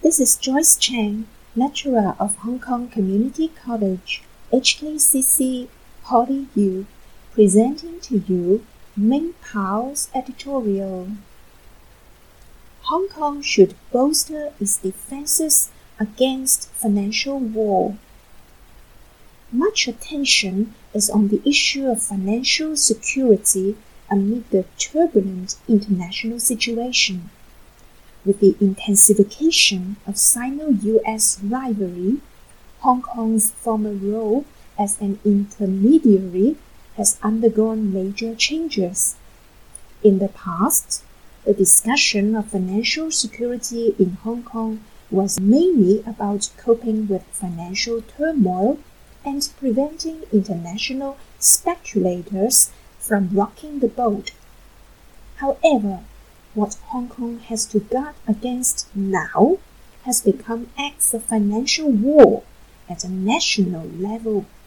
This is Joyce Chang, lecturer of Hong Kong Community College, HKCC, PolyU, presenting to you Ming Pao's editorial. Hong Kong should bolster its defenses against financial war. Much attention is on the issue of financial security amid the turbulent international situation. With the intensification of Sino-US rivalry, Hong Kong's former role as an intermediary has undergone major changes. In the past, the discussion of financial security in Hong Kong was mainly about coping with financial turmoil and preventing international speculators from rocking the boat. However, what Hong Kong has to guard against now has become acts of financial war at a national level.